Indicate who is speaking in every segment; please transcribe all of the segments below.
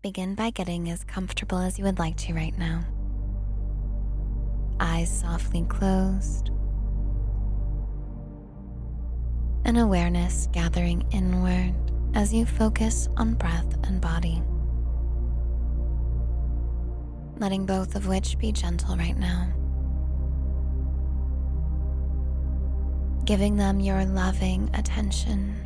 Speaker 1: begin by getting as comfortable as you would like to right now. Eyes softly closed, and awareness gathering inward as you focus on breath and body. Letting both of which be gentle right now. Giving them your loving attention.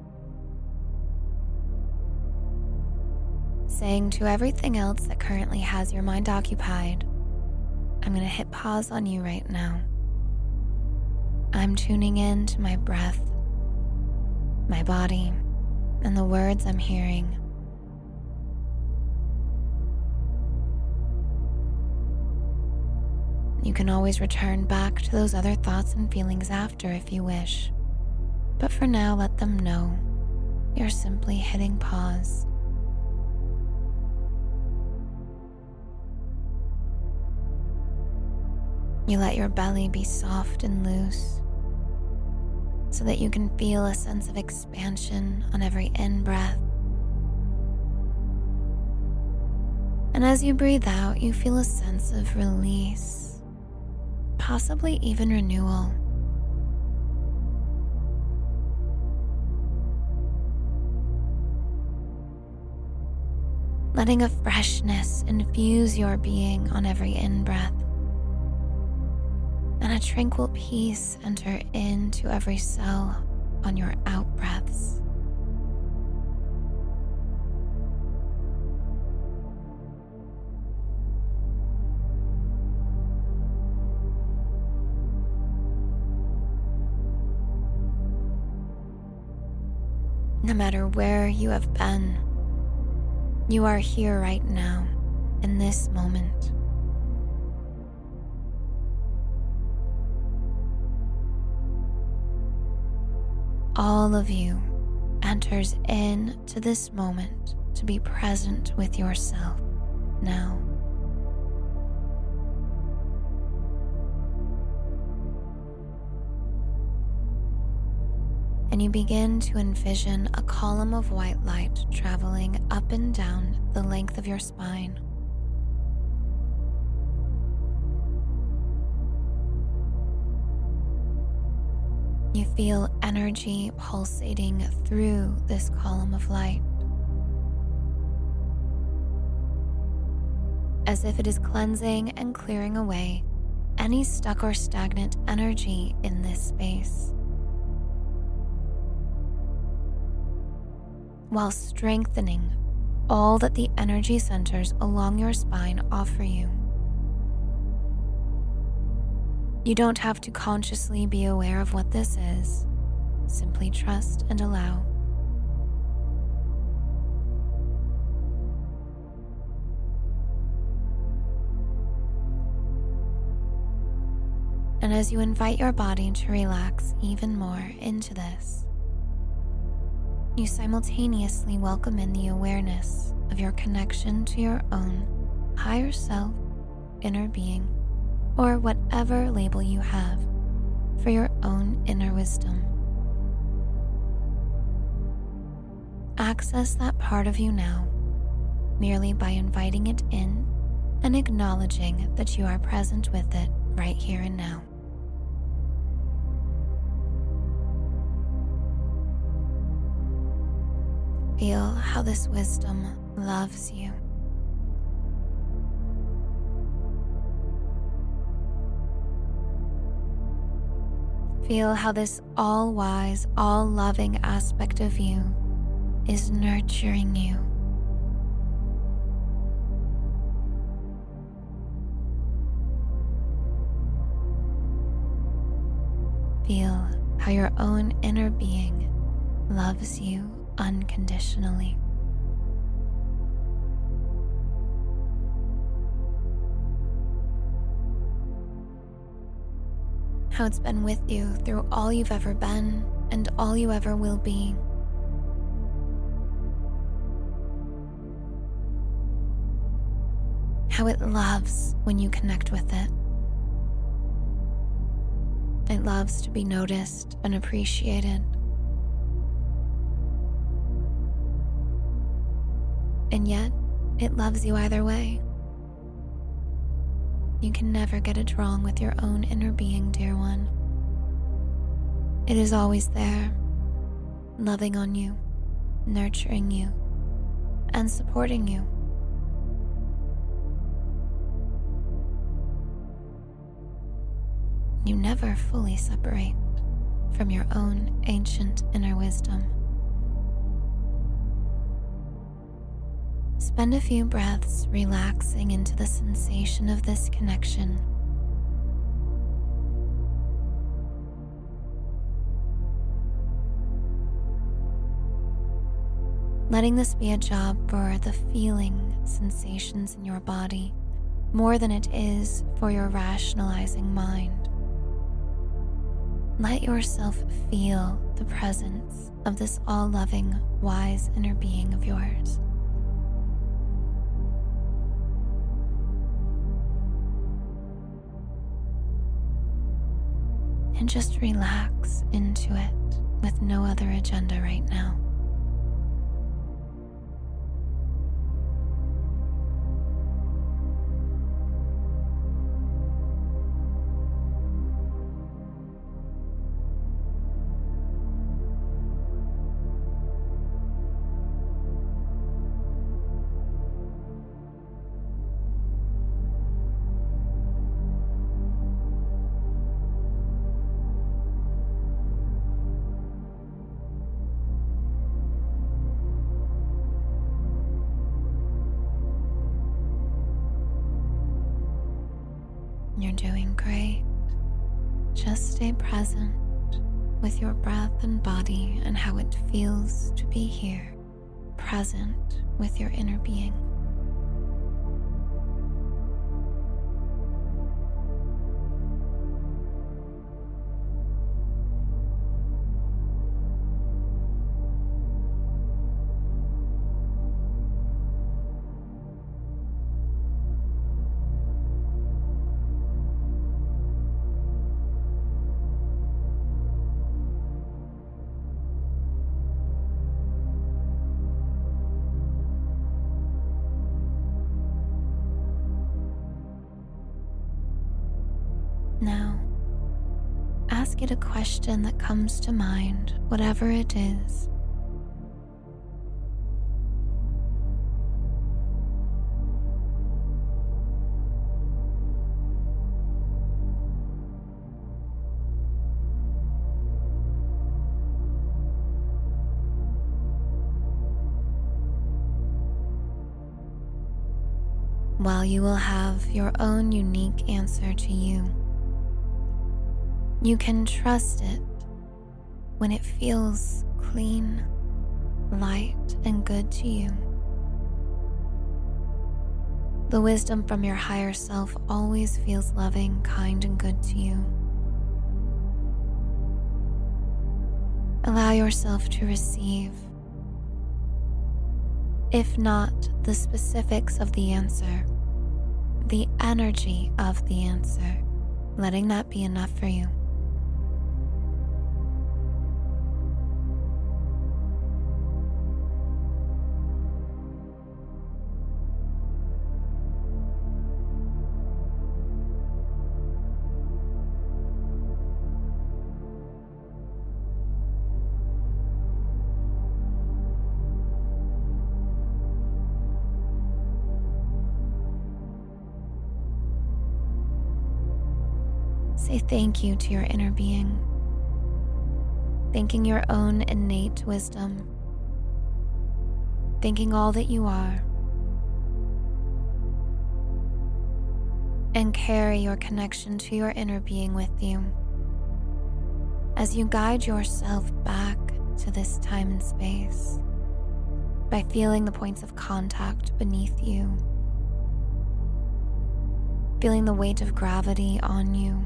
Speaker 1: Saying to everything else that currently has your mind occupied, I'm going to hit pause on you right now. I'm tuning in to my breath, my body, and the words I'm hearing. You can always return back to those other thoughts and feelings after if you wish, but for now let them know you're simply hitting pause. You let your belly be soft and loose so that you can feel a sense of expansion on every in-breath. And as you breathe out, you feel a sense of release, possibly even renewal. Letting a freshness infuse your being on every in-breath, and a tranquil peace enter into every cell on your out-breaths. No matter where you have been, you are here right now, in this moment. All of you enters into this moment to be present with yourself now. And you begin to envision a column of white light traveling up and down the length of your spine. You feel energy pulsating through this column of light, as if it is cleansing and clearing away any stuck or stagnant energy in this space, while strengthening all that the energy centers along your spine offer you. You don't have to consciously be aware of what this is. Simply trust and allow. And as you invite your body to relax even more into this, you simultaneously welcome in the awareness of your connection to your own higher self, inner being, or whatever label you have for your own inner wisdom. Access that part of you now, merely by inviting it in and acknowledging that you are present with it right here and now. Feel how this wisdom loves you. Feel how this all-wise, all-loving aspect of you is nurturing you. Feel how your own inner being loves you unconditionally. How it's been with you through all you've ever been and all you ever will be. How it loves when you connect with it. It loves to be noticed and appreciated. And yet, It loves you either way. You can never get it wrong with your own inner being, dear one. It is always there, loving on you, nurturing you, and supporting you. You never fully separate from your own ancient inner wisdom. Spend a few breaths relaxing into the sensation of this connection. Letting this be a job for the feeling sensations in your body more than it is for your rationalizing mind. Let yourself feel the presence of this all-loving, wise inner being of yours. And just relax into it with no other agenda right now. You're doing great. Just stay present with your breath and body and how it feels to be here, present with your inner being. Now, ask it a question that comes to mind, whatever it is. While you will have your own unique answer to you, you can trust it when it feels clean, light, and good to you. The wisdom from your higher self always feels loving, kind, and good to you. Allow yourself to receive, if not the specifics of the answer, the energy of the answer, letting that be enough for you. Say thank you to your inner being, thanking your own innate wisdom, thanking all that you are, and carry your connection to your inner being with you as you guide yourself back to this time and space by feeling the points of contact beneath you, feeling the weight of gravity on you.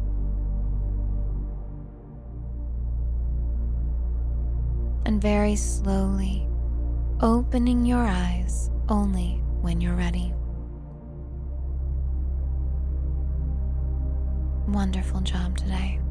Speaker 1: And very slowly opening your eyes only when you're ready. Wonderful job today.